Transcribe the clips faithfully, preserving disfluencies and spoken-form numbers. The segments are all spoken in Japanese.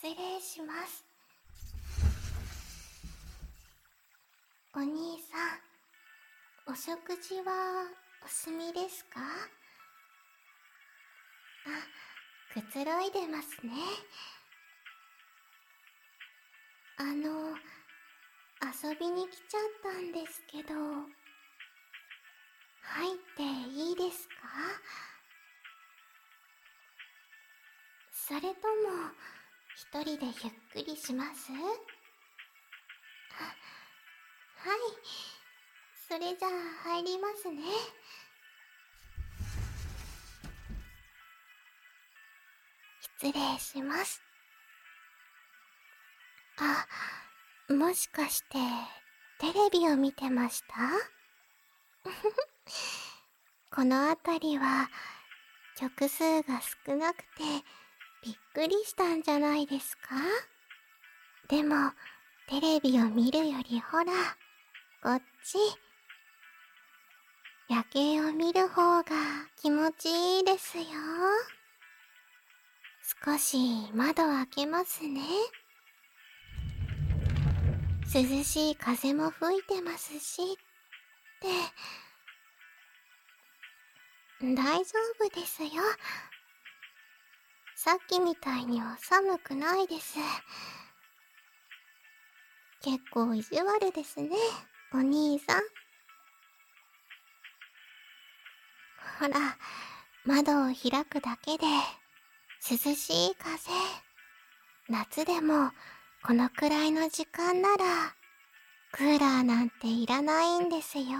失礼します。お兄さん、お食事はお済みですか？あ、くつろいでますね。あの、遊びに来ちゃったんですけど、入っていいですか？それとも、一人でゆっくりします？あ、はい。それじゃあ入りますね。失礼します。あ、もしかしてテレビを見てました？この辺りは曲数が少なくてびっくりしたんじゃないですか？でもテレビを見るよりほら、こっち夜景を見る方が気持ちいいですよ。少し窓開けますね。涼しい風も吹いてますしって大丈夫ですよ。さっきみたいには寒くないです。結構意地悪ですね、お兄さん。ほら、窓を開くだけで涼しい風。夏でもこのくらいの時間ならクーラーなんていらないんですよ。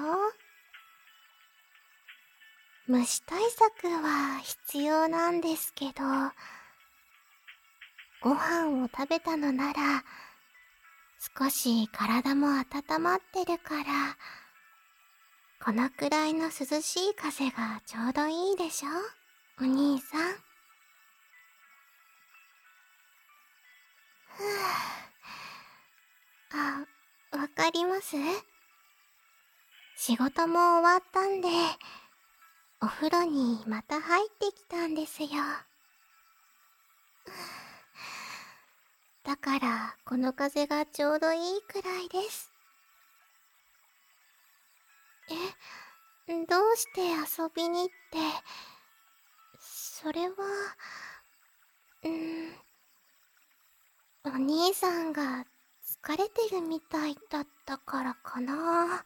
虫対策は必要なんですけど、ご飯を食べたのなら少し体も温まってるから、このくらいの涼しい風がちょうどいいでしょ、お兄さん。ふぅ。あ、わかります？仕事も終わったんで、お風呂にまた入ってきたんですよ。だからこの風がちょうどいいくらいです。え、どうして遊びにって、それは、うーん、お兄さんが疲れてるみたいだったからかな。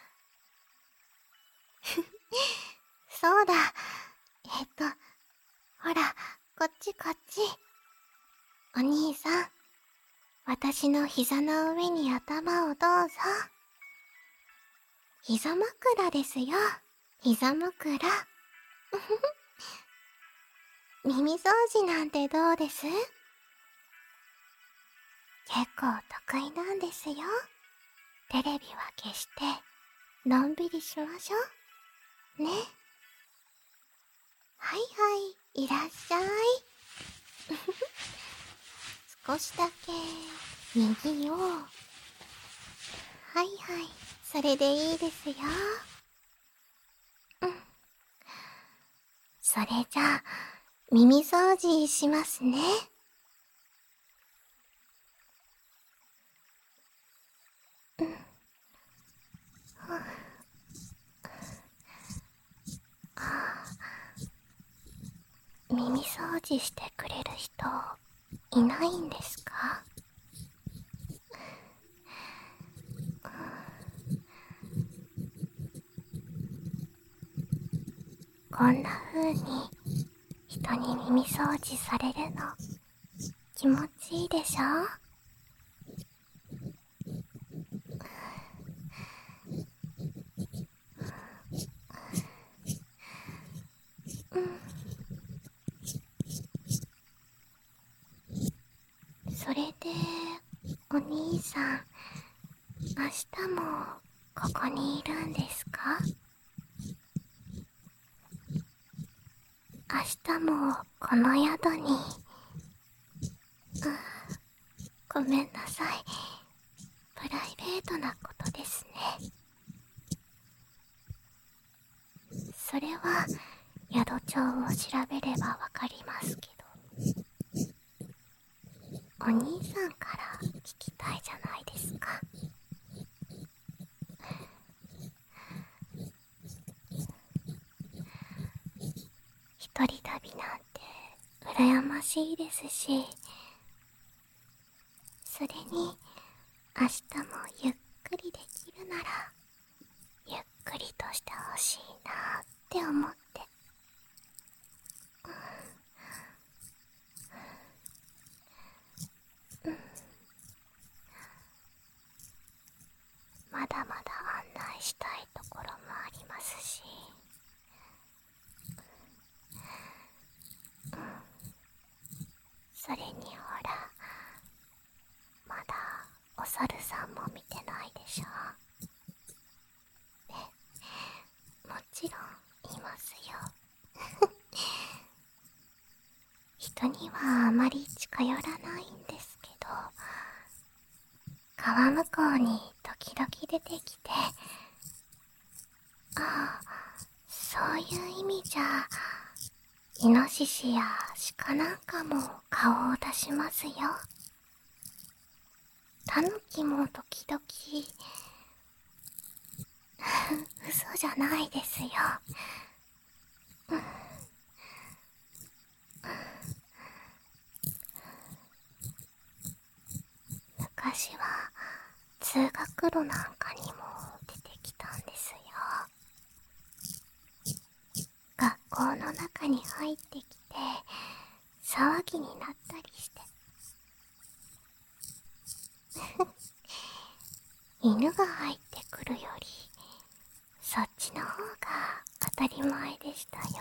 そうだ。えっと、ほら、こっちこっち。お兄さん、私の膝の上に頭をどうぞ。膝枕ですよ。膝枕。耳掃除なんてどうです？結構得意なんですよ。テレビは消して、のんびりしましょう。ね。はいはい、いらっしゃい。少しだけ、右を。はいはい、それでいいですよ。うん。それじゃあ、耳掃除しますね。うん。耳掃除してくれる人いないんですか？こんな風に人に耳掃除されるの気持ちいいでしょ？うん。それでお兄さん、明日もここにいるんですか？明日もこの宿に。ごめんなさい。プライベートなことですね。それは宿帳を調べればわかりますけど。おお兄さんから聞きたいじゃないですか。一人旅なんて羨ましいですし、それに明日もゆっくりできるならゆっくりとしてほしいなって思って。まだまだ案内したいところもありますし、それにほら、まだお猿さんも見てないでしょ。ね、もちろんいますよ。人にはあまり近寄らないんですけど、川向こうに時々出てきて、ああ、そういう意味じゃ、イノシシや鹿なんかも顔を出しますよ。タヌキも時々、嘘じゃないですよ。昔は通学路なんかにも出てきたんですよ。学校の中に入ってきて騒ぎになったりして。犬が入ってくるよりそっちの方が当たり前でしたよ。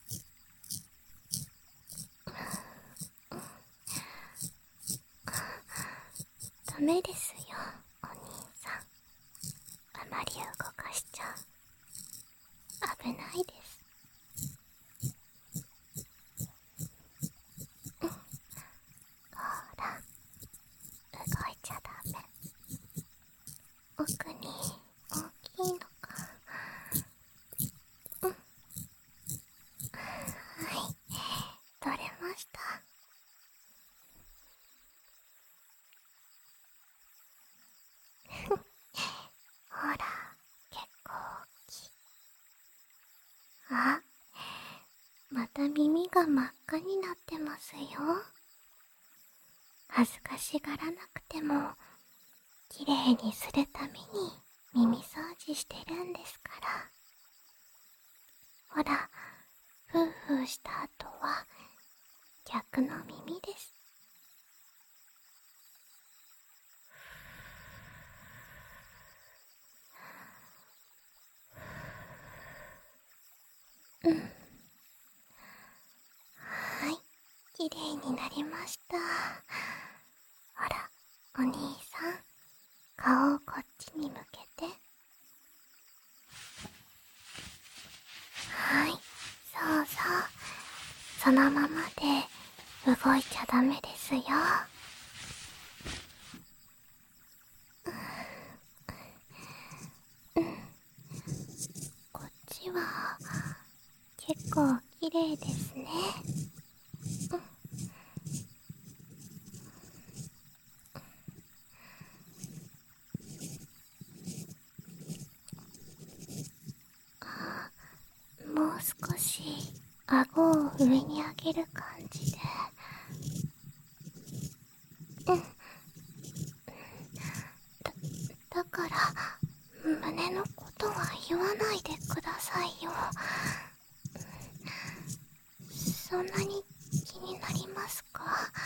ダメですよ、お兄さん。あまり動かしちゃ危ないです。ほら、動いちゃダメ。奥に大きいのか。うん、はい、取れました。ほら、結構大きい。あ、また耳が真っ赤になってますよ。恥ずかしがらなくてもきれいにするために耳掃除してるんですから。ほら、ふうふうした後は逆の耳です。うん、はい、きれいになりました。ほら、お兄さん、顔をこっちに向けて。はい、そうそう、そのままで動いちゃダメですよ。うん、こっちは結構きれいですね。うん、もう少し顎を上に上げる感じで。うん、だだから胸のことは言わないでくださいよ。そんなに気になりますか？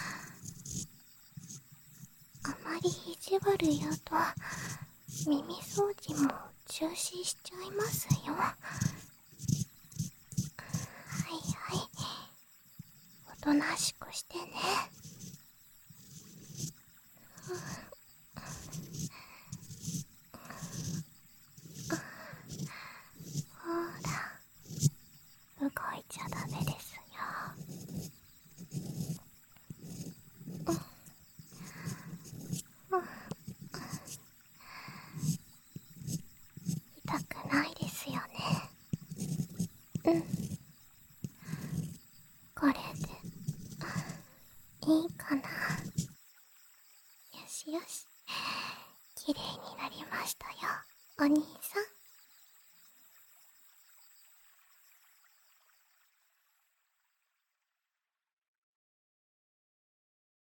あまり意地悪言うと耳掃除も中止しちゃいますよ。はいはい、おとなしくしてね。ほら、動いちゃダメですよ。うん、痛くないですよね。うん、これでいいかな。 しよし。綺麗になりましたよ、お兄さん。